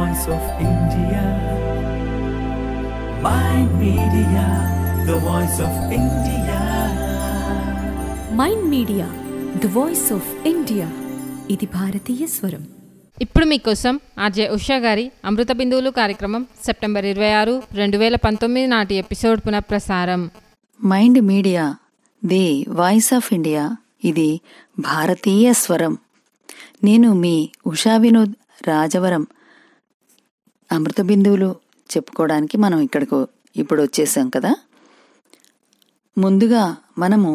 voice of India. Mind Media, the voice of India. Mind media the voice of India. ఇది భారతీయ స్వరం. ఇప్పుడు మీకోసం ఆర్జే ఉషా గారి అమృత బిందువులు కార్యక్రమం సెప్టెంబర్ 26, 2019 నాటి ఎపిసోడ్ పునఃప్రసారం. Mind media the voice of India, ఇది భారతీయ స్వరం. నేను మీ ఉషా వినోద్ రాజవరం. అమృత బిందువులు చెప్పుకోవడానికి మనం ఇక్కడికి ఇప్పుడు వచ్చేసాం కదా. ముందుగా మనము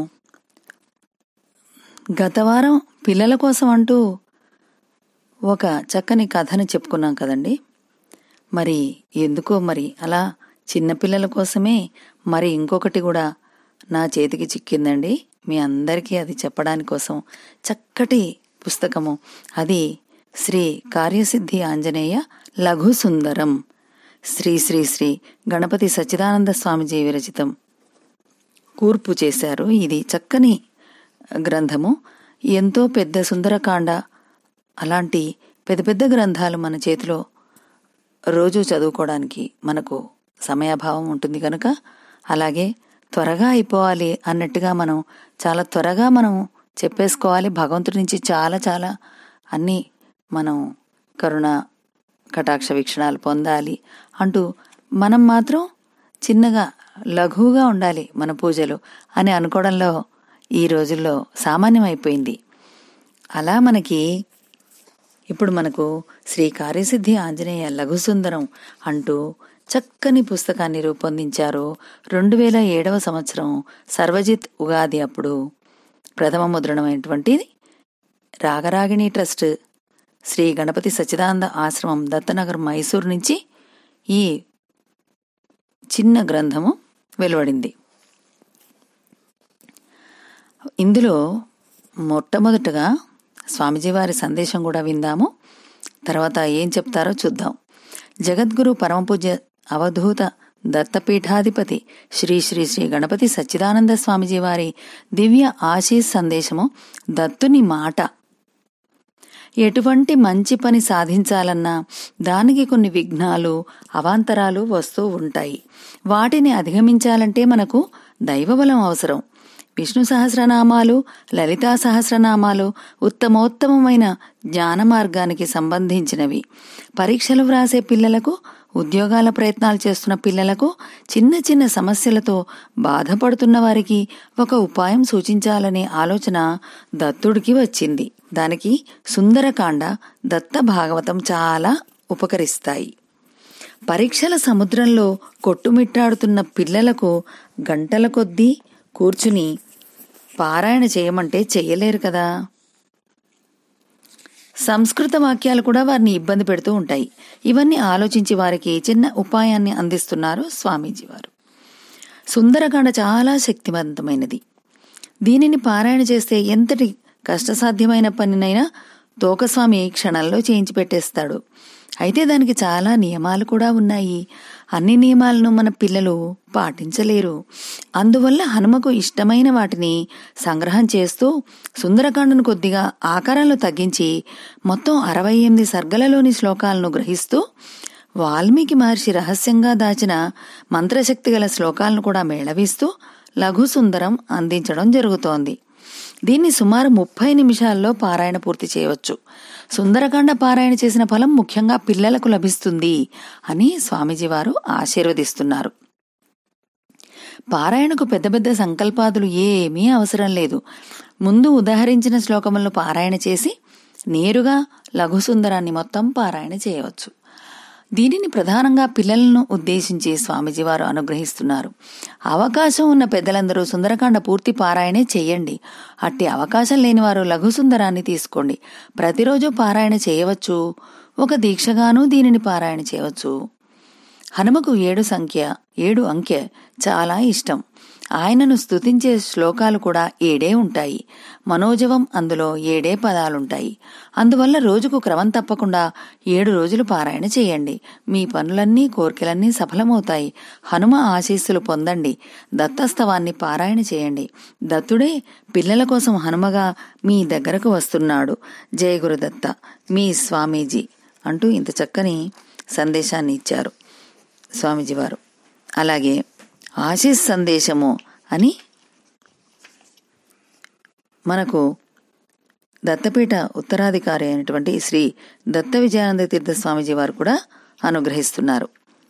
గత వారం పిల్లల కోసం అంటూ ఒక చక్కని కథను చెప్పుకున్నాం కదండి. మరి ఎందుకో మరి అలా చిన్నపిల్లల కోసమే మరి ఇంకొకటి కూడా నా చేతికి చిక్కిందండి. మీ అందరికీ అది చెప్పడానికి కోసం చక్కటి పుస్తకము. అది శ్రీ కార్యసిద్ధి ఆంజనేయ లఘు సుందరం, శ్రీ శ్రీ శ్రీ గణపతి సచ్చిదానంద స్వామిజీ విరచితం. కూర్పు చేశారు. ఇది చక్కని గ్రంథము. ఎంతో పెద్ద సుందరకాండ, అలాంటి పెద్ద పెద్ద గ్రంథాలు మన చేతిలో రోజు చదువుకోవడానికి మనకు సమయాభావం ఉంటుంది కనుక, అలాగే త్వరగా అయిపోవాలి అన్నట్టుగా మనం చాలా త్వరగా మనం చెప్పేసుకోవాలి. భగవంతుడి నుంచి చాలా చాలా అన్నీ మనం కరుణ కటాక్ష వీక్షణాలు పొందాలి అంటూ మనం మాత్రం చిన్నగా లఘువుగా ఉండాలి మన పూజలు అని అనుకోవడంలో ఈ రోజుల్లో సామాన్యమైపోయింది. అలా మనకి ఇప్పుడు మనకు శ్రీ కార్యసిద్ధి ఆంజనేయ లఘుసుందరం అంటూ చక్కని పుస్తకాన్ని రూపొందించారు. 2007 సంవత్సరం సర్వజిత్ ఉగాది అప్పుడు ప్రథమ ముద్రణమైనటువంటిది. రాగరాగిణి ట్రస్ట్, శ్రీ గణపతి సచ్చిదానంద ఆశ్రమం, దత్తనగర్, మైసూర్ నుంచి ఈ చిన్న గ్రంథము వెలువడింది. ఇందులో మొట్టమొదటగా స్వామిజీ వారి సందేశం కూడా విందాము. తర్వాత ఏం చెప్తారో చూద్దాం. జగద్గురు పరమపూజ్య అవధూత దత్తపీఠాధిపతి శ్రీ శ్రీ శ్రీ గణపతి సచ్చిదానంద స్వామిజీ వారి దివ్య ఆశీస్ సందేశము. దత్తుని మాట. ఎటువంటి మంచి పని సాధించాలన్నా దానికి కొన్ని విఘ్నాలు, అవాంతరాలు వస్తూ ఉంటాయి. వాటిని అధిగమించాలంటే మనకు దైవబలం అవసరం. విష్ణు సహస్రనామాలు, లలితా సహస్రనామాలు ఉత్తమోత్తమమైన జ్ఞాన మార్గానికి సంబంధించినవి. పరీక్షలు వ్రాసే పిల్లలకు, ఉద్యోగాల ప్రయత్నాలు చేస్తున్న పిల్లలకు, చిన్న చిన్న సమస్యలతో బాధపడుతున్న వారికి ఒక ఉపాయం సూచించాలనే ఆలోచన దత్తుడికి వచ్చింది. దానికి సుందరకాండ, దత్త భాగవతం చాలా ఉపకరిస్తాయి. పరీక్షల సముద్రంలో కొట్టుమిట్టాడుతున్న పిల్లలకు గంటల కొద్దీ కూర్చుని పారాయణ చేయమంటే చెయ్యలేరు కదా. సంస్కృత వాక్యాలు కూడా వారిని ఇబ్బంది పెడుతూ ఉంటాయి. ఇవన్నీ ఆలోచించి వారికి చిన్న ఉపాయాన్ని అందిస్తున్నారు స్వామీజీ వారు. సుందరకాండ చాలా శక్తివంతమైనది. దీనిని పారాయణ చేస్తే ఎంతటి కష్టసాధ్యమైన పనినైనా తోకస్వామి క్షణంలో చేయించి పెట్టేస్తాడు. అయితే దానికి చాలా నియమాలు కూడా ఉన్నాయి. అన్ని నియమాలను మన పిల్లలు పాటించలేరు. అందువల్ల హనుమకు ఇష్టమైన వాటిని సంగ్రహం చేస్తూ సుందరకాండను కొద్దిగా ఆకారంలో తగ్గించి మొత్తం 68 సర్గలలోని శ్లోకాలను గ్రహిస్తూ వాల్మీకి మహర్షి రహస్యంగా దాచిన మంత్రశక్తి గల శ్లోకాలను కూడా మేళవిస్తూ లఘు సుందరం అందించడం జరుగుతోంది. దీన్ని సుమారు 30 నిమిషాల్లో పారాయణ పూర్తి చేయవచ్చు. సుందరకాండ పారాయణ చేసిన ఫలం ముఖ్యంగా పిల్లలకు లభిస్తుంది అని స్వామీజీ వారు ఆశీర్వదిస్తున్నారు. పారాయణకు పెద్ద పెద్ద సంకల్పాదులు ఏమీ అవసరం లేదు. ముందు ఉదాహరించిన శ్లోకములను పారాయణ చేసి నేరుగా లఘుసుందరాన్ని మొత్తం పారాయణ చేయవచ్చు. దీనిని ప్రధానంగా పిల్లలను ఉద్దేశించి స్వామీజీ వారు అనుగ్రహిస్తున్నారు. అవకాశం ఉన్న పెద్దలందరూ సుందరకాండ పూర్తి పారాయణే చెయ్యండి. అట్టి అవకాశం లేని వారు లఘుసుందరాన్ని తీసుకోండి. ప్రతిరోజు పారాయణ చేయవచ్చు. ఒక దీక్షగానూ దీనిని పారాయణ చేయవచ్చు. హనుమకు 7 అంకె చాలా ఇష్టం. ఆయనను స్తుతించే శ్లోకాలు కూడా 7 ఉంటాయి. మనోజవం అందులో 7 పదాలుంటాయి. అందువల్ల రోజుకు క్రమం తప్పకుండా 7 రోజులు పారాయణ చేయండి. మీ పనులన్నీ, కోర్కెలన్నీ సఫలమవుతాయి. హనుమ ఆశీస్సులు పొందండి. దత్తస్తవాన్ని పారాయణ చేయండి. దత్తుడే పిల్లల కోసం హనుమగా మీ దగ్గరకు వస్తున్నాడు. జయ గురుదత్త, మీ స్వామీజీ అంటూ ఇంత చక్కని సందేశాన్ని ఇచ్చారు స్వామీజీ వారు. అలాగే ఆశీస్ సందేశము అని మనకు దత్తపీఠ ఉత్తరాధికారి అయినటువంటి శ్రీ దత్త విజయానంద తీర్థ స్వామీజీ వారు కూడా అనుగ్రహిస్తున్నారు.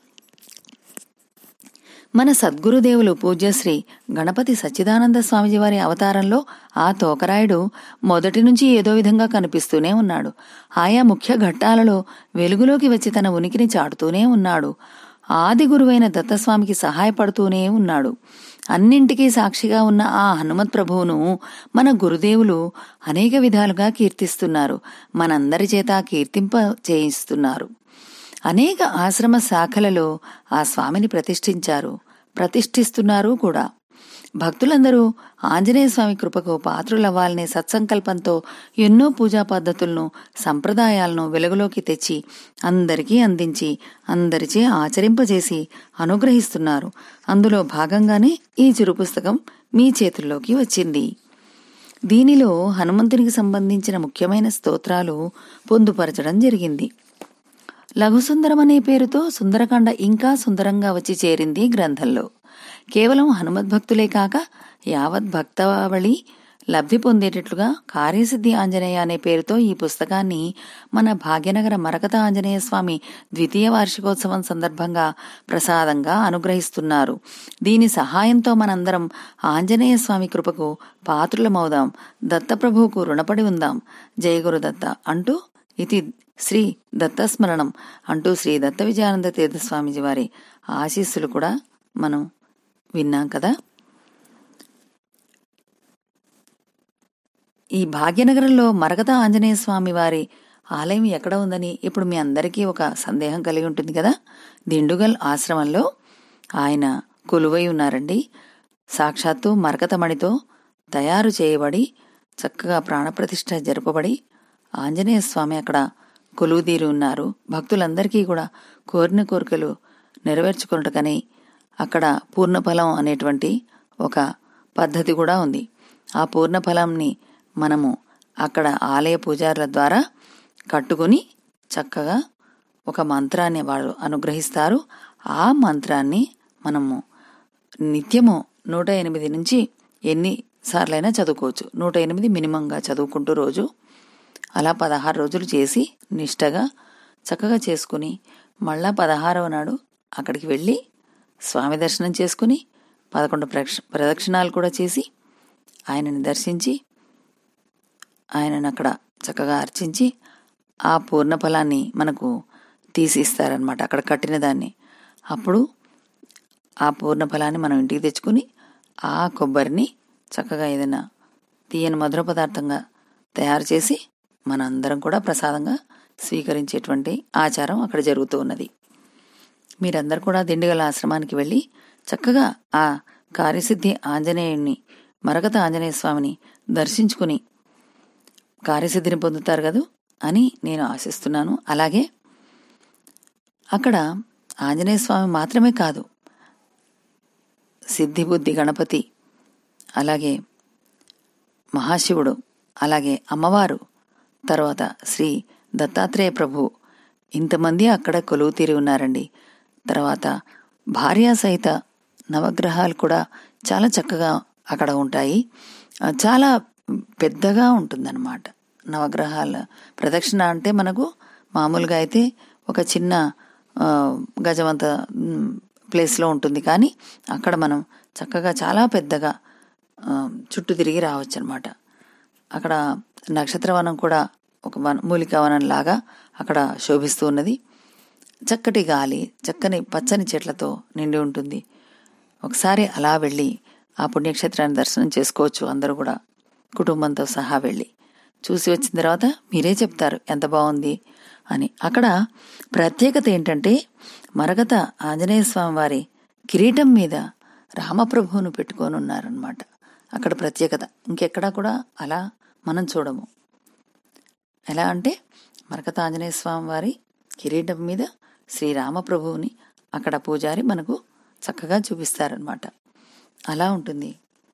మన సద్గురుదేవులు పూజ్యశ్రీ గణపతి సచ్చిదానంద స్వామిజీ వారి అవతారంలో ఆ తోకరాయుడు మొదటి నుంచి ఏదో విధంగా కనిపిస్తూనే ఉన్నాడు. ఆయా ముఖ్య ఘట్టాలలో వెలుగులోకి వచ్చి తన ఉనికిని చాటుతూనే ఉన్నాడు. ఆది గురువైన దత్తస్వామికి సహాయపడుతూనే ఉన్నాడు. అన్నింటికీ సాక్షిగా ఉన్న ఆ హనుమత్ ప్రభువును మన గురుదేవులు అనేక విధాలుగా కీర్తిస్తున్నారు. మనందరి చేత కీర్తింప చేయిస్తున్నారు. అనేక ఆశ్రమ శాఖలలో ఆ స్వామిని ప్రతిష్ఠిస్తున్నారు కూడా. భక్తులందరూ ఆంజనేయ స్వామి కృపకు పాత్రులవ్వాలనే సత్సంకల్పంతో ఎన్నో పూజా పద్ధతులను, సంప్రదాయాలను వెలుగులోకి తెచ్చి అందరికీ అందించి అందరిచే ఆచరింపజేసి అనుగ్రహిస్తున్నారు. అందులో భాగంగానే ఈ చిరు పుస్తకం మీ చేతుల్లోకి వచ్చింది. దీనిలో హనుమంతునికి సంబంధించిన ముఖ్యమైన స్తోత్రాలు పొందుపరచడం జరిగింది. లఘుసుందరం అనే పేరుతో సుందరకాండ ఇంకా సుందరంగా వచ్చి చేరింది గ్రంథంలో. కేవలం హనుమద్భక్తులే కాక యావత్ భక్తావళి లబ్ధి పొందేటట్లుగా కార్యసిద్ధి ఆంజనేయ అనే పేరుతో ఈ పుస్తకాన్ని మన భాగ్యనగర మరకత ఆంజనేయ స్వామి 2వ వార్షికోత్సవం సందర్భంగా ప్రసాదంగా అనుగ్రహిస్తున్నారు. దీని సహాయంతో మనందరం ఆంజనేయ స్వామి కృపకు పాత్రులమవుదాం, దత్తప్రభువుకు రుణపడి ఉందాం. జయ గురుదత్త అంటూ ఇది శ్రీ దత్తస్మరణం అంటూ శ్రీ దత్త విజయానంద తీర్థ స్వామిజీ వారి ఆశీస్సులు కూడా మనం విన్నాం కదా. ఈ భాగ్యనగరంలో మరకత ఆంజనేయ స్వామి వారి ఆలయం ఎక్కడ ఉందని ఇప్పుడు మీ అందరికీ ఒక సందేహం కలిగి ఉంటుంది కదా. దిండుగల్ ఆశ్రమంలో ఆయన కొలువై ఉన్నారండి. సాక్షాత్తు మరకతమణితో తయారు చేయబడి చక్కగా ప్రాణప్రతిష్ఠ జరపబడి ఆంజనేయ స్వామి అక్కడ కొలువుదీరి ఉన్నారు. భక్తులందరికీ కూడా కోరిన కోరికలు నెరవేర్చుకున్నట్టుకని అక్కడ పూర్ణఫలం అనేటువంటి ఒక పద్ధతి కూడా ఉంది. ఆ పూర్ణఫలంని మనము అక్కడ ఆలయ పూజారుల ద్వారా కట్టుకుని చక్కగా ఒక మంత్రాన్ని వారు అనుగ్రహిస్తారు. ఆ మంత్రాన్ని మనము నిత్యము 108 నుంచి ఎన్నిసార్లైనా చదువుకోవచ్చు. 108 మినిమంగా చదువుకుంటూ రోజు అలా 16 రోజులు చేసి నిష్టగా చక్కగా చేసుకుని మళ్ళా 16వ నాడు అక్కడికి వెళ్ళి స్వామి దర్శనం చేసుకుని 11 ప్రదక్షిణాలు కూడా చేసి ఆయనని దర్శించి ఆయనను అక్కడ చక్కగా అర్చించి ఆ పూర్ణఫలాన్ని మనకు తీసిస్తారనమాట. అక్కడ కట్టిన దాన్ని అప్పుడు ఆ పూర్ణఫలాన్ని మనం ఇంటికి తెచ్చుకుని ఆ కొబ్బరిని చక్కగా ఏదైనా తీయని మధుర పదార్థంగా తయారు చేసి మనందరం కూడా ప్రసాదంగా స్వీకరించేటువంటి ఆచారం అక్కడ జరుగుతూ ఉన్నది. మీరందరూ కూడా దిండుగల ఆశ్రమానికి వెళ్ళి చక్కగా ఆ కార్యసిద్ధి ఆంజనేయుణ్ణి మరకత ఆంజనేయ స్వామిని దర్శించుకుని కార్యసిద్ధిని పొందుతారు కదా అని నేను ఆశిస్తున్నాను. అలాగే అక్కడ ఆంజనేయ స్వామి మాత్రమే కాదు, సిద్ధిబుద్ధి గణపతి, అలాగే మహాశివుడు, అలాగే అమ్మవారు, తర్వాత శ్రీ దత్తాత్రేయ ప్రభు, ఇంతమంది అక్కడ కొలువు తీరి ఉన్నారండి. తర్వాత భార్యా సహిత నవగ్రహాలు కూడా చాలా చక్కగా అక్కడ ఉంటాయి. చాలా పెద్దగా ఉంటుందన్నమాట నవగ్రహాల ప్రదక్షిణ. అంటే మనకు మామూలుగా అయితే ఒక చిన్న గజమంత ప్లేస్లో ఉంటుంది, కానీ అక్కడ మనం చక్కగా చాలా పెద్దగా చుట్టూ తిరిగి రావచ్చు అనమాట. అక్కడ నక్షత్రవనం కూడా ఒక మూలికావనం లాగా అక్కడ శోభిస్తూ ఉన్నది. చక్కటి గాలి, చక్కని పచ్చని చెట్లతో నిండి ఉంటుంది. ఒకసారి అలా వెళ్ళి ఆ పుణ్యక్షేత్రాన్ని దర్శనం చేసుకోవచ్చు. అందరూ కూడా కుటుంబంతో సహా వెళ్ళి చూసి వచ్చిన తర్వాత మీరే చెప్తారు ఎంత బాగుంది అని. అక్కడ ప్రత్యేకత ఏంటంటే మరకత ఆంజనేయ స్వామి వారి కిరీటం మీద రామప్రభువును పెట్టుకొని ఉన్నారనమాట. అక్కడ ప్రత్యేకత ఇంకెక్కడా కూడా అలా మనం చూడము. ఎలా అంటే మరకత ఆంజనేయ స్వామి వారి కిరీటం మీద శ్రీరామప్రభువుని అక్కడ పూజారి మనకు చక్కగా చూపిస్తారనమాట. అలా ఉంటుంది.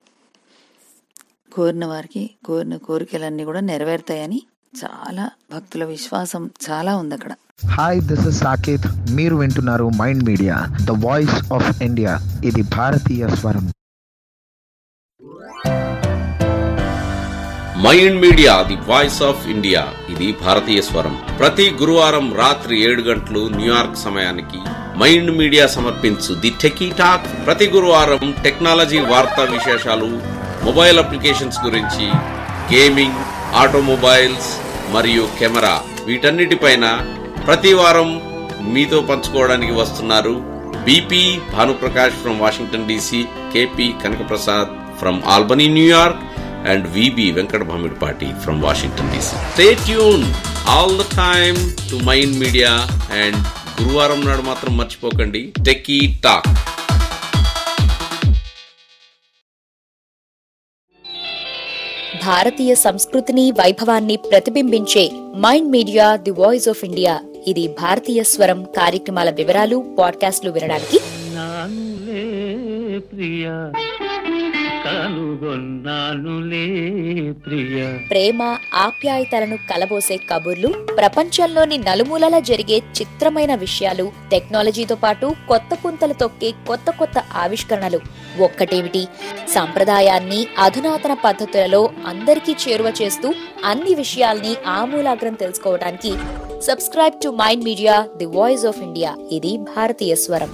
కోరిన వారికి కోరిన కోరికలన్నీ కూడా నెరవేరుతాయని చాలా భక్తుల విశ్వాసం చాలా ఉంది అక్కడ. Hi, this is Saketh. మీరు వింటున్నారు mind media, the voice of India. ఇది భారతీయ స్వరం. Mind media, the voice of India. ఇది భారతీయ స్వరం. ప్రతి గురువారం రాత్రి 7 గంటలు న్యూయార్క్ సమయానికి మైండ్ మీడియా సమర్పించు ది టెకీ టాక్. ప్రతి గురువారం టెక్నాలజీ వార్తా విశేషాలు, మొబైల్ అప్లికేషన్స్ గురించి, గేమింగ్, ఆటోమొబైల్స్ మరియు కెమెరా, వీటన్నిటిపైన ప్రతి వారం మీతో పంచుకోవడానికి వస్తున్నారు BP Bhanuprakash from Washington DC, KP Kanakaprasad from Albany New York, and VB Venkat Bhamidpati from Washington DC. Stay tuned all the time to Mind Media, and గురువారం నాడు మాత్రం మర్చిపోకండి టెకీ టాక్. భారతీయ సంస్కృతిని, వైభవాన్ని ప్రతిబింబించే mind media, the voice of India. ఇది భారతీయ స్వరం కార్యక్రమాల వివరాలు, పాడ్కాస్ట్లు వినడానికి ప్రేమ, ఆప్యాయతలను కలబోసే కబుర్లు, ప్రపంచంలోని నలుమూలలా జరిగే చిత్రమైన విషయాలు, టెక్నాలజీతో పాటు కొత్త పుంతలు తొక్కే కొత్త కొత్త ఆవిష్కరణలు. ఒక్కటేమిటి, సంప్రదాయాన్ని అధునాతన పద్ధతులలో అందరికీ చేరువ చేస్తూ అన్ని విషయాల్ని ఆమూలాగ్రం తెలుసుకోవడానికి subscribe to mind media, the voice of India. ఇది భారతీయ స్వరం.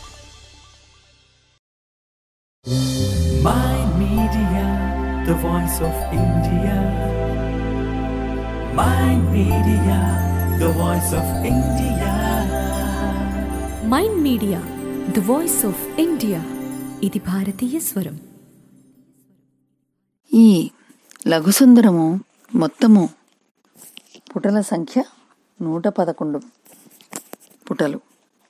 Mind Media, the voice of India. Mind Media, the voice of India. Mind media, the voice of India. ఇది భారతీయ స్వరం. ఈ లఘుసుందరము మొత్తము పుటల సంఖ్య 111 పుటలు.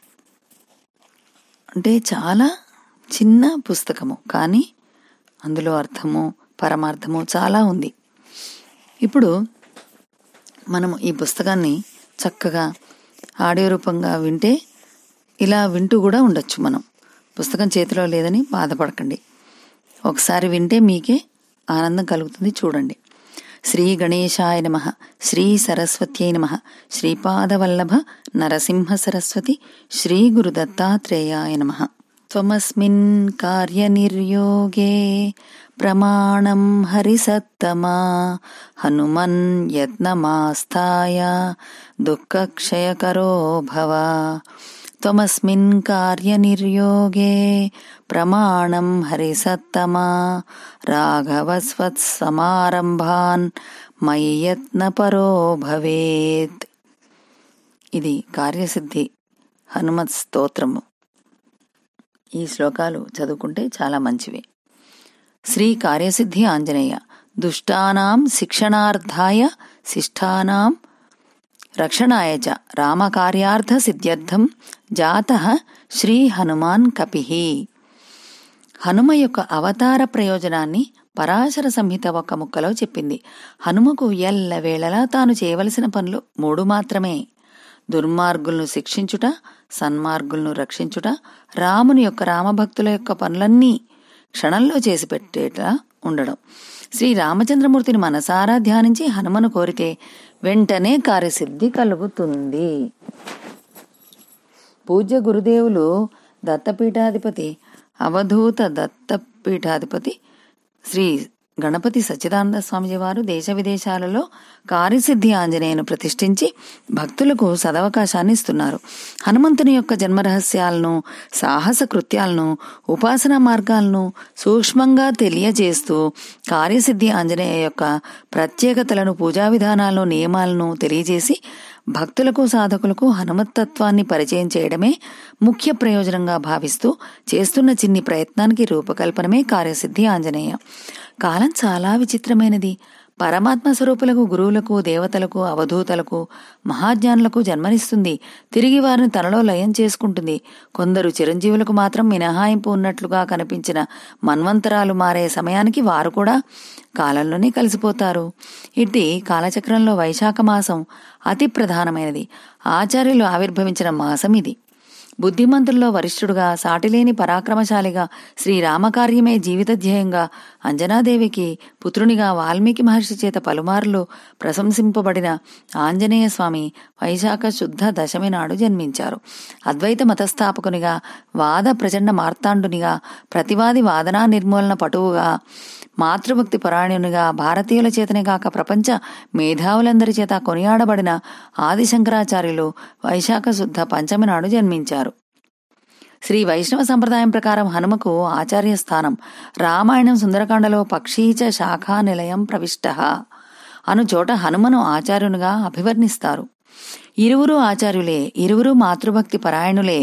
అంటే చాలా చిన్న పుస్తకము, కానీ అందులో అర్థము, పరమార్థము చాలా ఉంది. ఇప్పుడు మనము ఈ పుస్తకాన్ని చక్కగా ఆడియో రూపంగా వింటే ఇలా వింటూ కూడా ఉండొచ్చు. మనం పుస్తకం చేతిలో లేదని బాధపడకండి, ఒకసారి వింటే మీకే ఆనందం కలుగుతుంది. చూడండి. శ్రీ గణేశాయ నమః, శ్రీ సరస్వత్యై నమః, శ్రీపాదవల్లభ నరసింహ సరస్వతి, శ్రీ గురు దత్తాత్రేయాయ నమః. త్వమస్మిన్ కార్యనిర్యోగే ప్రమాణం హరిసత్తమా, హనుమన్ యత్నమాస్థాయ దుఃఖక్షయకరో భవ. త్వమస్మిన్ కార్యనిర్యోగే ప్రమాణం హరిసత్తమా, రాఘవస్వత్సమారంభాన్ మయి యత్నపరో భవేత్. ఇది కార్యసిద్ధి హనుమత్ స్తోత్రము. ఈ శ్లోకాలు చదువుకుంటే చాలా మంచివి. శ్రీ కార్యసిద్ధి ఆంజనేయ, దుష్టానాం శిక్షణార్థాయ శిష్టానాం రక్షణాయ చ రామకార్యార్థ సిద్ధ్యర్థం జాతః శ్రీ హనుమాన్ కపిః. హనుమ యొక్క అవతార ప్రయోజనాన్ని పరాశర సంహిత ఒక ముక్కలో చెప్పింది. హనుమకు ఎల్లవేళలా తాను చేయవలసిన పనులు 3 మాత్రమే: దుర్మార్గులను శిక్షించుట, సన్మార్గులను రక్షించుట, రాముని యొక్క రామభక్తుల యొక్క పనులన్నీ క్షణంలో చేసి పెట్టేలా ఉండడం. శ్రీ రామచంద్రమూర్తిని మనసారా ధ్యానించి హనుమను కోరితే వెంటనే కార్యసిద్ధి కలుగుతుంది. పూజ్య గురుదేవులు దత్తపీఠాధిపతి, అవధూత దత్తపీఠాధిపతి శ్రీ గణపతి సచ్చిదానంద స్వామిజీ వారు దేశ విదేశాలలో కార్యసిద్ధి ఆంజనేయును ప్రతిష్ఠించి భక్తులకు సదవకాశాన్ని ఇస్తున్నారు. హనుమంతుని యొక్క జన్మరహస్యాలను, సాహస కృత్యాలను, ఉపాసనా మార్గాలను సూక్ష్మంగా తెలియజేస్తూ కార్యసిద్ధి ఆంజనేయ యొక్క ప్రత్యేకతలను, పూజా విధానాలను, నియమాలను తెలియజేసి భక్తులకు, సాధకులకు హనుమత్తత్వాన్ని పరిచయం చేయడమే ముఖ్య ప్రయోజనంగా భావిస్తూ చేస్తున్న చిన్ని ప్రయత్నానికి రూపకల్పనమే కార్యసిద్ధి ఆంజనేయ. కాలం చాలా విచిత్రమైనది. పరమాత్మ స్వరూపులకు, గురువులకు, దేవతలకు, అవధూతలకు, మహాజ్ఞానులకు జన్మనిస్తుంది. తిరిగి వారిని తనలో లయం చేసుకుంటుంది. కొందరు చిరంజీవులకు మాత్రం మినహాయింపు ఉన్నట్లుగా కనిపించిన మన్వంతరాలు మారే సమయానికి వారు కూడా కాలంలోనే కలిసిపోతారు. ఇట్టి కాలచక్రంలో వైశాఖ మాసం అతి ప్రధానమైనది. ఆచార్యులు ఆవిర్భవించిన మాసం ఇది. బుద్ధిమంతుల్లో వరిష్ఠుడుగా, సాటిలేని పరాక్రమశాలిగా, శ్రీరామకార్యమే జీవిత ధ్యేయంగా, అంజనాదేవికి పుత్రునిగా వాల్మీకి మహర్షి చేత పలుమార్లు ప్రశంసింపబడిన ఆంజనేయ స్వామి వైశాఖ శుద్ధ దశమి నాడు జన్మించారు. అద్వైత మతస్థాపకునిగా, వాద ప్రచండ మార్తాండునిగా, ప్రతివాది వాదనా నిర్మూలన పటువుగా, మాతృభక్తి పరాయణునిగా, భారతీయుల చేతనే కాక ప్రపంచ మేధావులందరి చేత కొనియాడబడిన ఆదిశంకరాచార్యులు వైశాఖ శుద్ధ పంచమి నాడు జన్మించారు. శ్రీ వైష్ణవ సంప్రదాయం ప్రకారం హనుమకు ఆచార్య స్థానం. రామాయణం సుందరకాండలో పక్షీచ శాఖా నిలయం ప్రవిష్టః అను చోట హనుమను ఆచార్యునిగా అభివర్ణిస్తారు. ఇరువురు ఆచార్యులే, ఇరువురు మాతృభక్తి పరాయణులే,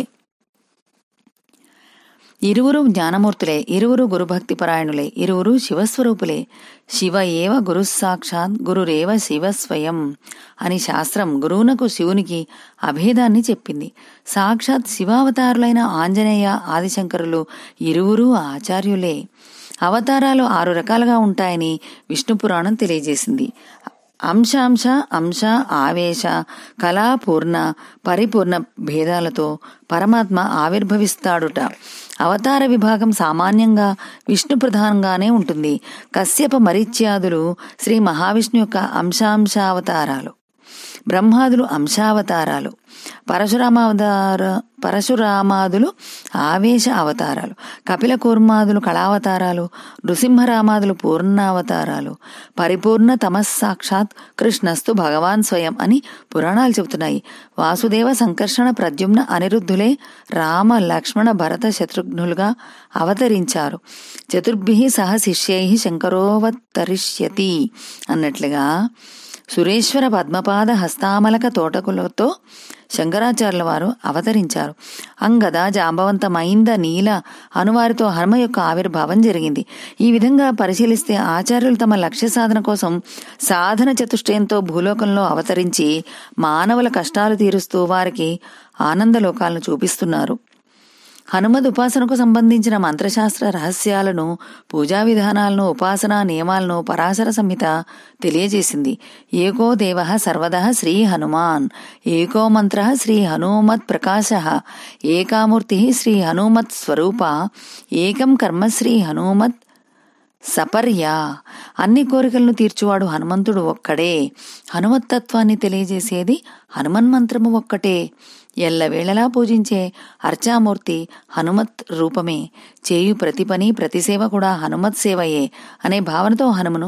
ఇరువురు జ్ఞానమూర్తులే, ఇరువురు గురుభక్తి పరాయణులే, ఇరువురు శివస్వరూపులే. శివ ఏవ గురుస్సాక్షాత్ గురురేవ శివ స్వయం అని శాస్త్రం గురువునకు శివునికి అభేదాన్ని చెప్పింది. సాక్షాత్ శివావతారులైన ఆంజనేయ, ఆదిశంకరులు ఇరువురు ఆచార్యులే. అవతారాలు 6 రకాలుగా ఉంటాయని విష్ణు పురాణం తెలియజేసింది. అంశాంశ, అంశ, ఆవేశ, కళా, పూర్ణ, పరిపూర్ణ భేదాలతో పరమాత్మ ఆవిర్భవిస్తాడుట. అవతార విభాగం సామాన్యంగా విష్ణు ప్రధానంగానే ఉంటుంది. కశ్యప మరీచ్యాదులు శ్రీ మహావిష్ణు యొక్క అంశాంశావతారాలు, బ్రహ్మాదులు అంశావతారాలు, పరశురామాదులు ఆవేశ అవతారాలు, కపిల కూర్మాదులు కళావతారాలు, నృసింహరామాదులు పూర్ణావతారాలు, పరిపూర్ణ తమస్సాక్షాత్ కృష్ణస్తు భగవాన్ స్వయం అని పురాణాలు చెబుతున్నాయి. వాసుదేవ, సంకర్షణ, ప్రద్యుమ్న, అనిరుద్ధులే రామ, లక్ష్మణ, భరత, శత్రుఘ్నులుగా అవతరించారు. చతుర్భిః సహ శిష్యైః శంకరోవతరిష్యతి అన్నట్లుగా సురేశ్వర పద్మపాద హస్తామలక తోటకులతో శంకరాచార్యుల వారు అవతరించారు. అంగద, జాంబవంత, మైంద, నీల అనువారితో హనుమ యొక్క ఆవిర్భావం జరిగింది. ఈ విధంగా పరిశీలిస్తే ఆచార్యులు తమ లక్ష్య సాధన కోసం సాధన చతుష్టయంతో భూలోకంలో అవతరించి మానవుల కష్టాలు తీరుస్తూ వారికి ఆనందలోకాలను చూపిస్తున్నారు. హనుమద్ ఉపాసనకు సంబంధించిన మంత్రశాస్త్ర రహస్యాలను, పూజా విధానాలను, ఉపాసనా నియమాలను పరాశర సంహిత తెలియజేసింది. ఏకో దేవః సర్వదః శ్రీ హనుమాన్, ఏకో మంత్రః శ్రీ హనుమత్ ప్రకాశః, ఏకామూర్తి శ్రీ హనుమత్ స్వరూప, ఏకం కర్మ శ్రీ హనుమత్ సపర్యా. అన్ని కోరికలను తీర్చువాడు హనుమంతుడు ఒక్కడే. హనుమత్తత్వాన్ని తెలియజేసేది హనుమన్మంత్రము ఒక్కటే. ఎల్లవేళలా పూజించే అర్చామూర్తి హనుమత్ రూపమే. చేయు ప్రతి పని, ప్రతి సేవ కూడా హనుమత్ సేవయే అనే భావనతో హనుమను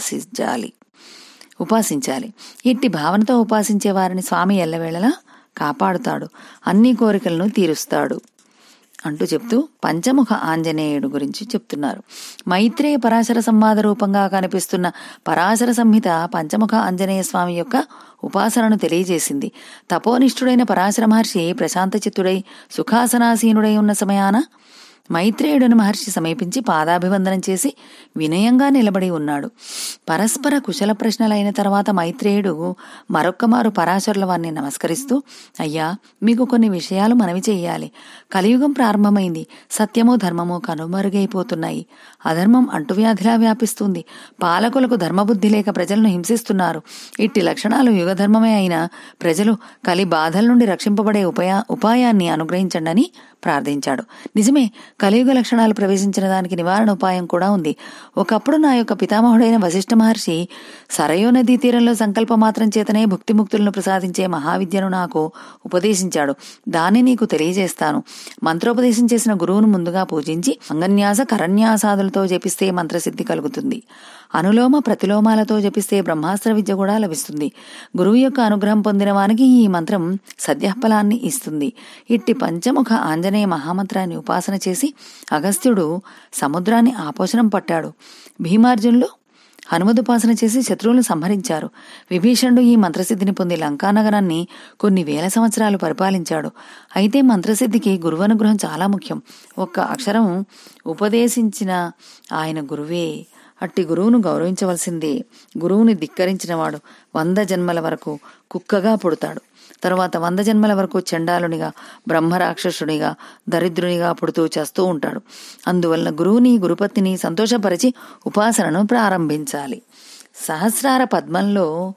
ఉపాసించాలి. ఇట్టి భావనతో ఉపాసించే వారిని స్వామి ఎల్లవేళలా కాపాడుతాడు, అన్ని కోరికలను తీరుస్తాడు అంటూ చెప్తూ పంచముఖ ఆంజనేయుడు గురించి చెప్తున్నారు. మైత్రేయ పరాశర సంవాద రూపంగా కనిపిస్తున్న పరాశర సంహిత పంచముఖ ఆంజనేయ స్వామి యొక్క ఉపాసనను తెలియజేసింది. తపోనిష్ఠుడైన పరాశర మహర్షి ప్రశాంత చిత్తుడై సుఖాసనాసీనుడై ఉన్న సమయాన మైత్రేయుడని మహర్షి సమీపించి పాదాభివందనం చేసి వినయంగా నిలబడి ఉన్నాడు. పరస్పర కుశల ప్రశ్నలైన తర్వాత మైత్రేయుడు మరొక్కమారు పరాశరుల వారిని నమస్కరిస్తూ, అయ్యా, మీకు కొన్ని విషయాలు మనవి చెయ్యాలి. కలియుగం ప్రారంభమైంది. సత్యము ధర్మము కనుమరుగైపోతున్నాయి. అధర్మం అంటువ్యాధిలా వ్యాపిస్తుంది. పాలకులకు ధర్మబుద్ధి లేక ప్రజలను హింసిస్తున్నారు. ఇట్టి లక్షణాలు యుగధర్మమే అయినా ప్రజలు కలి బాధల నుండి రక్షింపబడే ఉపాయాన్ని అనుగ్రహించండి అని ప్రార్థించాడు. నిజమే, కలియుగ లక్షణాలు ప్రవేశించిన దానికి నివారణ ఉపాయం కూడా ఉంది. ఒకప్పుడు నా యొక్క పితామహుడైన వశిష్ఠ మహర్షి సరయూ నదీ తీరంలో సంకల్ప మాత్రం చేతనే భుక్తిముక్తులను ప్రసాదించే మహావిద్యను నాకు ఉపదేశించాడు. దాన్ని నీకు తెలియజేస్తాను. మంత్రోపదేశం చేసిన గురువును ముందుగా పూజించి అంగన్యాస కరన్యాసాదులతో జపిస్తే మంత్రసిద్ధి కలుగుతుంది. అనులోమ ప్రతిలోమాలతో జపిస్తే బ్రహ్మాస్త్ర విద్య కూడా లభిస్తుంది. గురువు యొక్క అనుగ్రహం పొందిన వానికి ఈ మంత్రం సద్యఫలాన్ని ఇస్తుంది. ఇట్టి పంచముఖ ఆంజనేయ మహామంత్రాన్ని ఉపాసన చేసి అగస్త్యుడు సముద్రాన్ని ఆపోషణం పట్టాడు. భీమార్జునులు హనుమదుపాసన చేసి శత్రువులను సంహరించారు. విభీషణుడు ఈ మంత్రసిద్ధిని పొంది లంకానగరాన్ని కొన్ని వేల సంవత్సరాలు పరిపాలించాడు. అయితే మంత్రసిద్ధికి గురువనుగ్రహం చాలా ముఖ్యం. ఒక్క అక్షరం ఉపదేశించిన ఆయన గురువే. అట్టి గురువును గౌరవించవలసిందే. గురువుని ధిక్కరించినవాడు 100 జన్మల వరకు కుక్కగా పుడతాడు. తరువాత 100 జన్మల వరకు చండాలునిగా, బ్రహ్మరాక్షసునిగా, దరిద్రునిగా పుడుతూ చేస్తూ ఉంటాడు. అందువలన గురువుని, గురుపత్నిని సంతోషపరిచి ఉపాసనను ప్రారంభించాలి. సహస్రార పద్మంలో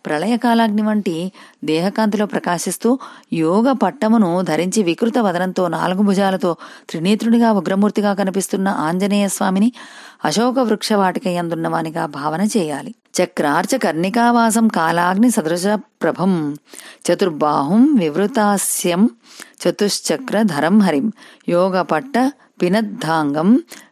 ప్రళయకాలాగ్ని వంటి దేహకాంతిలో ప్రకాశిస్తూ యోగ పట్టమును ధరించి వికృత వదనంతో 4 భుజాలతో త్రినేత్రుడిగా ఉగ్రమూర్తిగా కనిపిస్తున్న ఆంజనేయ స్వామిని అశోక వృక్ష వాటికయందున్నవానిగా భావన చేయాలి. చక్రార్చ కర్ణికావాసం కాలాగ్ని సదృశ ప్రభం చతుర్బాహుం వివృతాస్యం చతుశ్చక్ర ధరం హరిం యోగ పట్ట పినద్ధాంగం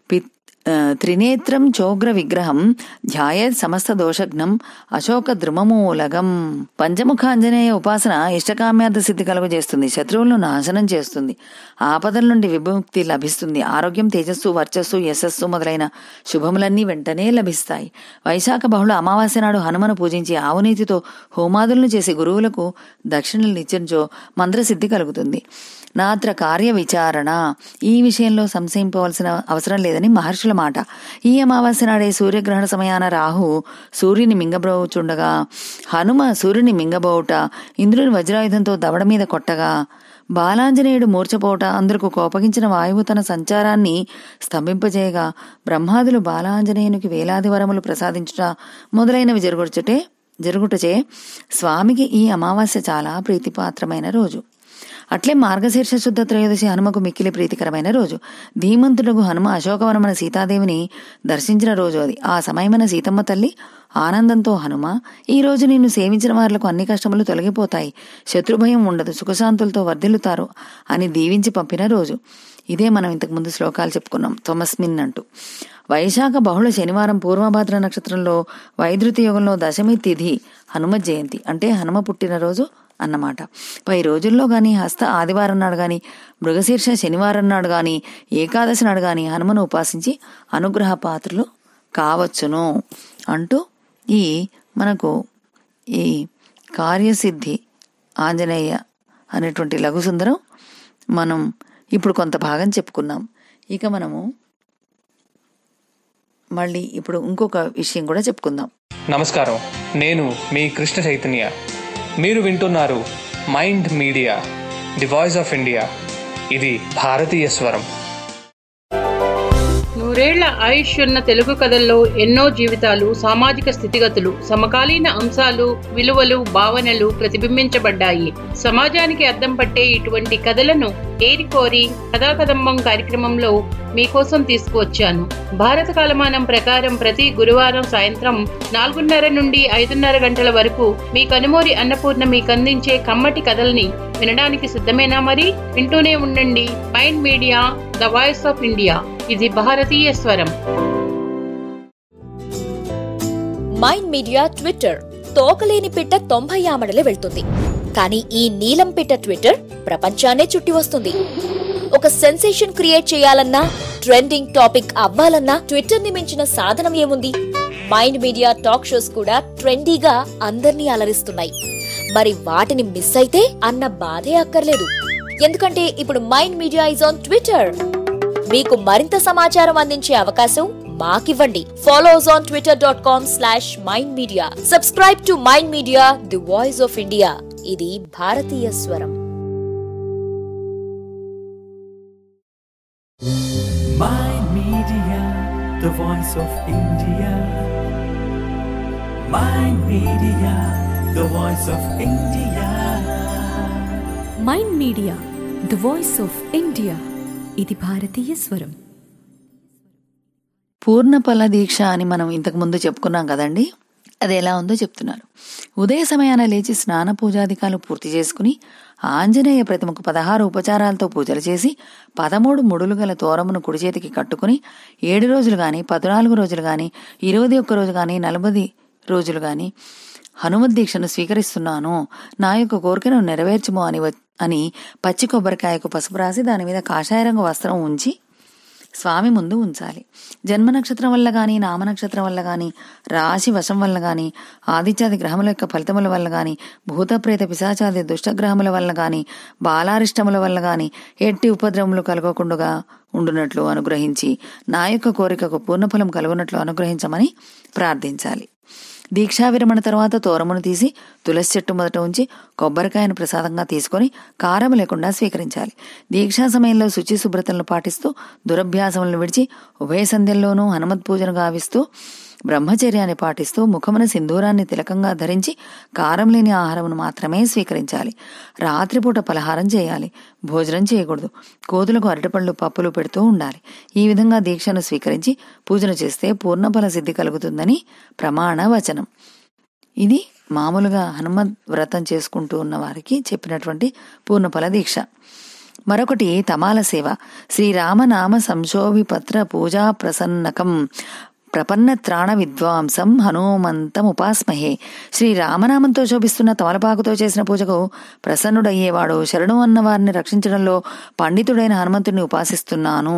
త్రినేత్రం చోగ్ర విగ్రహం ధ్యాయేత్ సమస్త దోషఘ్నం అశోక ద్రుమమూలగం. పంచముఖాంజనేయ ఉపాసన ఇష్టకామ్యార్థ సిద్ధి కలుగు చేస్తుంది, శత్రువులను నాశనం చేస్తుంది, ఆపదల నుండి విముక్తి లభిస్తుంది, ఆరోగ్యం, తేజస్సు, వర్చస్సు, యశస్సు మొదలైన శుభములన్నీ వెంటనే లభిస్తాయి. వైశాఖ బహుళ అమావాస్య నాడు హనుమను పూజించి ఆవునీతితో హోమాదులను చేసి గురువులకు దక్షిణలు ఇచ్చంచో మంత్రసిద్ధి కలుగుతుంది. నాత్ర కార్య విచారణ, ఈ విషయంలో సంశయింపవలసిన అవసరం లేదని మహర్షుల మాట. ఈ అమావాస్య నాడే సూర్యగ్రహణ సమయాన రాహు సూర్యుని మింగబోచుండగా హనుమ సూర్యుని మింగబోవుట, ఇంద్రుని వజ్రాయుధంతో దవడ మీద కొట్టగా బాలాంజనేయుడు మూర్చపోవట, అందరకు కోపగించిన వాయువు తన సంచారాన్ని స్తంభింపజేయగా బ్రహ్మాదులు బాలాంజనేయునికి వేలాది వరములు ప్రసాదించుట మొదలైనవి జరుగుటచే స్వామికి ఈ అమావాస్య చాలా ప్రీతిపాత్రమైన రోజు. అట్లే మార్గశీర్ష శుద్ధ త్రయోదశి హనుమకు మిక్కిలి ప్రీతికరమైన రోజు. ధీమంతుడకు హనుమ అశోకవనమున సీతాదేవిని దర్శించిన రోజు అది. ఆ సమయమైన సీతమ్మ తల్లి ఆనందంతో, హనుమ, ఈ రోజు నిన్ను సేవించిన వాళ్లకు అన్ని కష్టములు తొలగిపోతాయి, శత్రుభయం ఉండదు, సుఖశాంతులతో వర్ధిల్లుతారు అని దీవించి పంపిన రోజు. ఇదే మనం ఇంతకుముందు శ్లోకాలు చెప్పుకున్నాం, తొమస్మిన్ అంటూ. వైశాఖ బహుళ శనివారం పూర్వభాద్ర నక్షత్రంలో వైద్యుతి యుగంలో దశమి తిథి హనుమ జయంతి, అంటే హనుమ పుట్టినరోజు అన్నమాట. పై రోజుల్లో గాని హస్త ఆదివారం నాడు గాని, మృగశీర్ష శనివారం నాడు గాని, ఏకాదశి నాడు గాని హనుమను ఉపాసించి అనుగ్రహ పాత్రలు కావచ్చును అంటూ మనకు ఈ కార్యసిద్ధి ఆంజనేయ అనేటువంటి లఘు సుందరం మనం ఇప్పుడు కొంత భాగం చెప్పుకున్నాం. ఇక మనము మళ్ళీ ఇప్పుడు ఇంకొక విషయం కూడా చెప్పుకుందాం. నమస్కారం, నేను మీ కృష్ణ చైతన్య. మీరు వింటున్నారు mind media, the voice of India. ఇది భారతీయ స్వరం. 100 ఏళ్ల ఆయుష్ ఉన్న తెలుగు కథల్లో ఎన్నో జీవితాలు, సామాజిక స్థితిగతులు, సమకాలీన అంశాలు, విలువలు, భావనలు ప్రతిబింబించబడ్డాయి. సమాజానికి అద్దం పట్టే ఇటువంటి కథలను ఏరికోరి కథాకదంబం కార్యక్రమంలో మీకోసం తీసుకువచ్చాను. భారత కాలమానం ప్రకారం ప్రతి గురువారం సాయంత్రం 4:30 నుండి 5:30 గంటల వరకు మీ కనుమూరి అన్నపూర్ణ మీకందించే కమ్మటి కథల్ని వినడానికి సిద్ధమేనా? మరి వింటూనే ఉండండి mind media, the voice of India. ఇది భారతీయ స్వరం. Mind media Twitter. తోకలేని పిట్ట 90 ఆమడలే వెళ్తుంది, కానీ ఈ నీలం పిట్ట ట్విట్టర్ ప్రపంచాన్నే చుట్టి వస్తుంది. ఒక సెన్సేషన్ క్రియేట్ చేయాలన్నా, ట్రెండింగ్ టాపిక్ అవ్వాలన్నా ట్విట్టర్ ని మించిన సాధనం ఏముంది? మైండ్ మీడియా టాక్ షోస్ కూడా ట్రెండీగా అందర్నీ అలరిస్తున్నాయి. మరి వాటిని మిస్ అయితే అన్న బాధే అక్కర్లేదు, ఎందుకంటే ఇప్పుడు mind media is on Twitter. మీకు మరింత సమాచారం అందించే అవకాశం మాకివ్వండి. Follows on twitter.com/mindmedia. Subscribe to mind media, the voice of India. ఇది భారతీయ స్వరం. Mind Media, the voice of India. Mind Media, the voice of India. Mind media, the voice of India. ఇది భారతీయ స్వరం. పూర్ణఫల దీక్ష అని మనం ఇంతకు ముందు చెప్పుకున్నాం కదండి. అది ఎలా ఉందో చెప్తున్నారు. ఉదయ సమయాన లేచి స్నాన పూజాధికాలు పూర్తి చేసుకుని ఆంజనేయ ప్రతిమకు 16 ఉపచారాలతో పూజలు చేసి 13 ముడులు గల తోరమును కుడి చేతికి కట్టుకుని 7 రోజులు గాని, 14 రోజులు గాని, 21 రోజు గాని, 40 రోజులు గాని హనుమద్దీక్షను స్వీకరిస్తున్నాను, నా యొక్క కోరికను నెరవేర్చుము అని పచ్చి కొబ్బరికాయకు పసుపు రాసి దాని మీద కాషాయ రంగు వస్త్రం ఉంచి స్వామి ముందు ఉంచాలి. జన్మ నక్షత్రం వల్ల గాని, నామ నక్షత్రం వల్ల గాని, రాశి వశం వల్ల గాని, ఆదిత్యాది గ్రహముల యొక్క ఫలితముల వల్ల గాని, భూతప్రేత పిశాచాది దుష్టగ్రహముల వల్ల గాని, బాలారిష్టముల వల్ల గాని ఎట్టి ఉపద్రవములు కలగకుండా ఉండునట్లు అనుగ్రహించి నా యొక్క కోరికకు పూర్ణఫలం కలుగునట్లు అనుగ్రహించమని ప్రార్థించాలి. దీక్షా విరమణ తర్వాత తోరమును తీసి తులసి చెట్టు మొదట ఉంచి కొబ్బరికాయను ప్రసాదంగా తీసుకుని కారము లేకుండా స్వీకరించాలి. దీక్షా సమయంలో శుచి శుభ్రతలను పాటిస్తూ దురభ్యాసములను విడిచి ఉభయ సంధ్యల్లోనూ హనుమత్ పూజను గావిస్తూ బ్రహ్మచర్యాన్ని పాటిస్తూ ముఖమున సింధూరాన్ని తిలకంగా ధరించి కారం లేని ఆహారమును మాత్రమే స్వీకరించాలి. రాత్రిపూట పలహారం చేయాలి. భోజనం చేయకూడదు. కోతులకు అరటిపళ్ళు పప్పులు పెడుతూ ఉండాలి. ఈ విధంగా దీక్షను స్వీకరించి పూజను చేస్తే పూర్ణఫల సిద్ధి కలుగుతుందని ప్రమాణ వచనం. ఇది మామూలుగా హనుమత్ వ్రతం చేసుకుంటూ ఉన్న వారికి చెప్పినటువంటి పూర్ణఫల దీక్ష. మరొకటి తమాల సేవ. శ్రీరామనామ సంశోభిపత్ర పూజా ప్రసన్నకం ప్రపన్న త్రాణ విద్వాంసం హనుమంతముపాస్మహే. శ్రీరామనామంతో శోభిస్తున్న తమలపాకుతో చేసిన పూజకు ప్రసన్నుడయ్యేవాడు, శరణు అన్న వారిని రక్షించడంలో పండితుడైన హనుమంతుడిని ఉపాసిస్తున్నాను.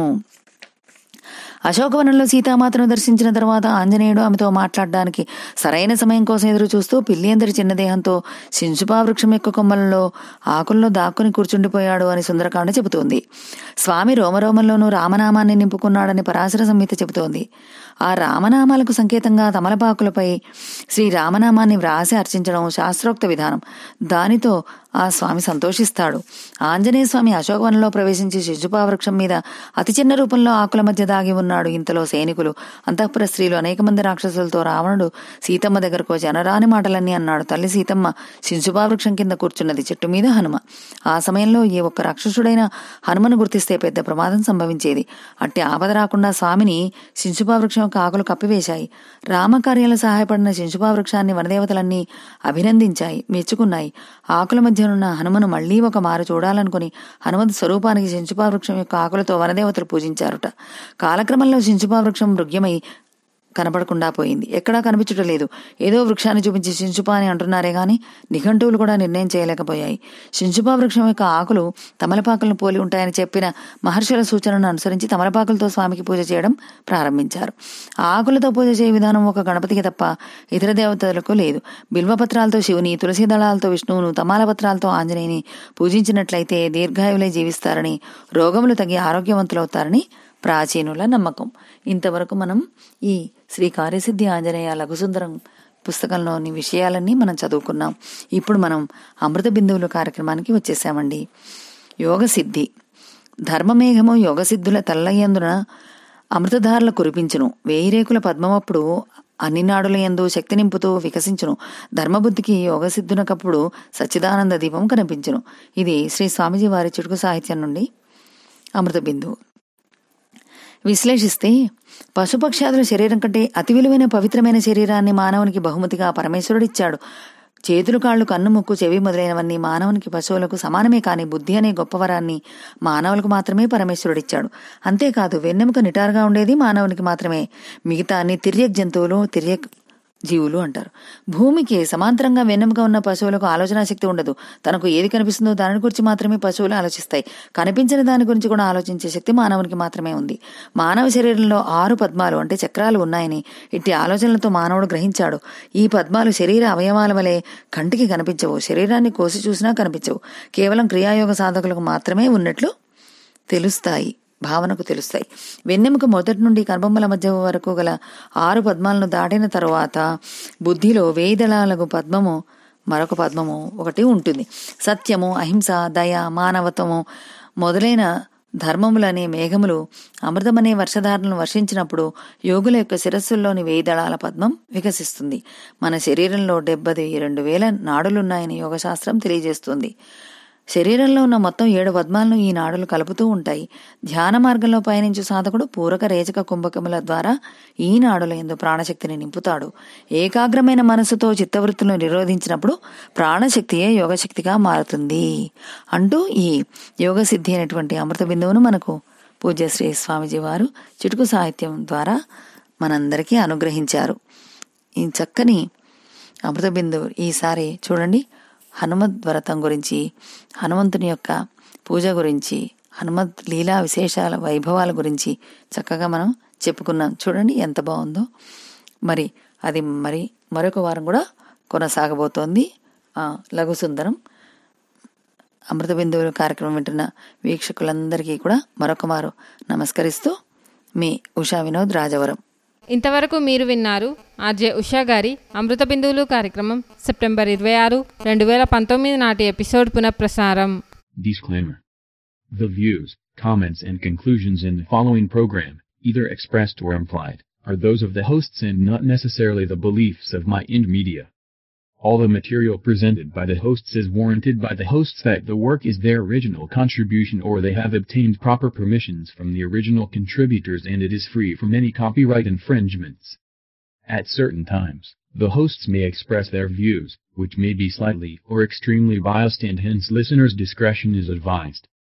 అశోకవనంలో సీతామాతను దర్శించిన తర్వాత ఆంజనేయుడు ఆమెతో మాట్లాడడానికి సరైన సమయం కోసం ఎదురు చూస్తూ పిల్లి అందరి చిన్న దేహంతో శింశుపా వృక్షం యొక్క కొమ్మలలో ఆకుల్లో దాక్కుని కూర్చుండిపోయాడు అని సుందరకాండ చెబుతోంది. స్వామి రోమరోమంలోనూ రామనామాన్ని నింపుకున్నాడని పరాశర సంహిత చెబుతోంది. ఆ రామనామాలకు సంకేతంగా తమలపాకులపై శ్రీరామనామాన్ని వ్రాసి అర్చించడం శాస్త్రోక్త విధానం. దానితో ఆ స్వామి సంతోషిస్తాడు. ఆంజనేయ స్వామి అశోకవనంలో ప్రవేశించి శిశుపా వృక్షం మీద అతి చిన్న రూపంలో ఆకుల మధ్య దాగి ఉన్నాడు. ఇంతలో సైనికులు, అంతఃపుర స్త్రీలు, అనేక మంది రాక్షసులతో రావణుడు సీతమ్మ దగ్గరకు వచ్చి అనరాని మాటలన్నీ అన్నాడు. తల్లి సీతమ్మ శిశుపా వృక్షం కింద కూర్చున్నది, చెట్టు మీద హనుమ. ఆ సమయంలో ఏ ఒక్క రాక్షసుడైన హనుమను గుర్తిస్తే పెద్ద ప్రమాదం సంభవించేది. అట్టి ఆపద రాకుండా స్వామిని శిశుపా వృక్షం యొక్క ఆకులు కప్పివేశాయి. రామకార్యాలు సహాయపడిన శిశుపా వృక్షాన్ని వనదేవతలన్నీ అభినందించాయి, మెచ్చుకున్నాయి. ఆకుల మధ్యనున్న హనుమను మళ్లీ ఒక మారు చూడాలనుకుని హనుమంతు స్వరూపానికి శిశుపా వృక్షం యొక్క ఆకులతో వనదేవతలు పూజించారుట. కాలక్రమంలో శిశుపా వృక్షం మృగ్యమై కనపడకుండా పోయింది. ఎక్కడా కనిపించడం లేదు. ఏదో వృక్షాన్ని చూపించి శింశుపా అని అంటున్నారే గాని నిఘంటువులు కూడా నిర్ణయం చేయలేకపోయాయి. శింశుపా వృక్షం యొక్క ఆకులు తమలపాకులను పోలి ఉంటాయని చెప్పిన మహర్షుల సూచనను అనుసరించి తమలపాకులతో స్వామికి పూజ చేయడం ప్రారంభించారు. ఆకులతో పూజ చేయ విధానం ఒక గణపతికి తప్ప ఇతర దేవతలకు లేదు. బిల్వపత్రాలతో శివుని, తులసి దళాలతో విష్ణువును, తమాలపత్రాలతో ఆంజనేయుని పూజించినట్లయితే దీర్ఘాయువులై జీవిస్తారని, రోగములు తగ్గి ఆరోగ్యవంతులవుతారని ప్రాచీనుల నమ్మకం. ఇంతవరకు మనం ఈ శ్రీ కార్యసిద్ధి ఆంజనేయ లఘుసుందరం పుస్తకంలోని విషయాలన్నీ మనం చదువుకున్నాం. ఇప్పుడు మనం అమృత బిందువులు కార్యక్రమానికి వచ్చేసామండి. యోగసిద్ధి. ధర్మమేఘము యోగసిద్ధుల తల్లయందున అమృతధారలు కురిపించును. వేయిరేకుల పద్మమప్పుడు అన్ని నాడుల యందు శక్తి నింపుతూ వికసించును. ధర్మబుద్ధికి యోగసిద్ధునకప్పుడు సచ్చిదానంద దీపం కనిపించును. ఇది శ్రీ స్వామిజీ వారి చుటుకు సాహిత్యం నుండి అమృత బిందువు. విశ్లేషిస్తే పశుపక్షాదుల శరీరం కంటే అతి విలువైన పవిత్రమైన శరీరాన్ని మానవునికి బహుమతిగా పరమేశ్వరుడిచ్చాడు. చేతులు, కాళ్ళు, కన్ను, ముక్కు, చెవి మొదలైనవన్నీ మానవునికి, పశువులకు సమానమే. కాని బుద్ధి అనే గొప్పవరాన్ని మానవులకు మాత్రమే పరమేశ్వరుడిచ్చాడు. అంతేకాదు వెన్నెముక నిటారుగా ఉండేది మానవునికి మాత్రమే. మిగతా అన్ని తిర్యక్ జంతువులు, తిర్యక్ జీవులు అంటారు. భూమికి సమాంతరంగా వెన్నెముక ఉన్న పశువులకు ఆలోచన శక్తి ఉండదు. తనకు ఏది కనిపిస్తుందో దాని గురించి మాత్రమే పశువులు ఆలోచిస్తాయి. కనిపించిన దాని గురించి కూడా ఆలోచించే శక్తి మానవునికి మాత్రమే ఉంది. మానవ శరీరంలో 6 పద్మాలు అంటే చక్రాలు ఉన్నాయని ఇట్టి ఆలోచనలతో మానవుడు గ్రహించాడు. ఈ పద్మాలు శరీర అవయవాల వలె కంటికి కనిపించవు. శరీరాన్ని కోసి చూసినా కనిపించవు. కేవలం క్రియాయోగ సాధకులకు మాత్రమే ఉన్నట్లు తెలుస్తాయి, భావనకు తెలుస్తాయి. వెన్నెముక మొదటి నుండి కర్బమ్మల మధ్య వరకు గల 6 పద్మాలను దాటిన తరువాత బుద్ధిలో 1000 దళాలకు పద్మము, మరొక పద్మము ఒకటి ఉంటుంది. సత్యము, అహింస, దయ, మానవత్వము మొదలైన ధర్మములనే మేఘములు అమృతమనే వర్షధారణను వర్షించినప్పుడు యోగుల యొక్క శిరస్సుల్లోని 1000 దళాల పద్మం వికసిస్తుంది. మన శరీరంలో 72,000 నాడులున్నాయని యోగశాస్త్రం తెలియజేస్తుంది. శరీరంలో ఉన్న మొత్తం 7 పద్మాలను ఈ నాడులు కలుపుతూ ఉంటాయి. ధ్యాన మార్గంలో పయనించు సాధకుడు పూరక, రేచక, కుంభకముల ద్వారా ఈ నాడుల యందు ప్రాణశక్తిని నింపుతాడు. ఏకాగ్రమైన మనసుతో చిత్తవృత్తులను నిరోధించినప్పుడు ప్రాణశక్తియే యోగశక్తిగా మారుతుంది అంటూ ఈ యోగసిద్ధి అనేటువంటి అమృత బిందువును మనకు పూజ్యశ్రీ స్వామిజీ వారు చిటుకు సాహిత్యం ద్వారా మనందరికీ అనుగ్రహించారు. ఈ చక్కని అమృత బిందువు ఈసారి చూడండి. హనుమద్ వ్రతం గురించి, హనుమంతుని యొక్క పూజ గురించి, హనుమత్ లీలా విశేషాల వైభవాల గురించి చక్కగా మనం చెప్పుకున్నాం. చూడండి ఎంత బాగుందో. మరి అది మరొక వారం కూడా కొనసాగబోతోంది. లఘుసుందరం అమృత బిందువుల కార్యక్రమం వింటున్న వీక్షకులందరికీ కూడా మరొక మారు నమస్కరిస్తూ మీ ఉషా వినోద్, రాజవరం. ఇంతవరకు మీరు విన్నారు ఆర్జే ఉషా గారి అమృత బిందువులు కార్యక్రమం సెప్టెంబర్ 26, 2019 నాటి ఎపిసోడ్ పునఃప్రసారం. Disclaimer. The views, comments and conclusions in the following program, either expressed or implied, are those of the hosts and not necessarily the beliefs of Mind Media. All the material presented by the hosts is warranted by the hosts that the work is their original contribution or they have obtained proper permissions from the original contributors and it is free from any copyright infringements. At certain times, the hosts may express their views, which may be slightly or extremely biased and hence listeners' discretion is advised.